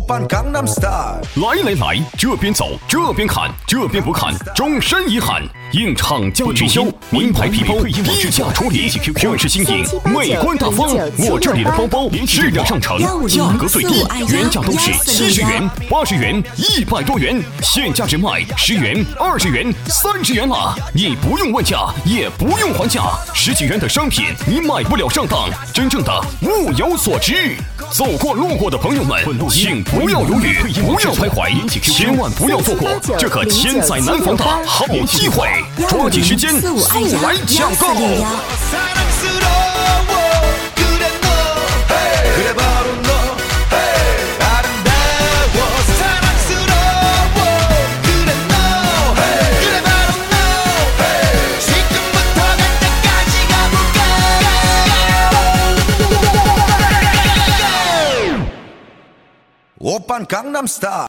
来，这边走，这边看，这边不看，终身遗憾。应厂家直销，名牌皮包低价处理，款式新颖，美观大方。我这里的包包质量上乘，价格最低，原价都是70元、80元、100多元，现价只卖10元、20元、30元了。你不用问价，也不用还价，10几元的商品你买不了上当，真正的物有所值。走过路过的朋友们，请不要犹豫，不要徘徊，千万不要错过这个千载难逢的好机会，抓紧时间速来抢购。 오빤 강남스타일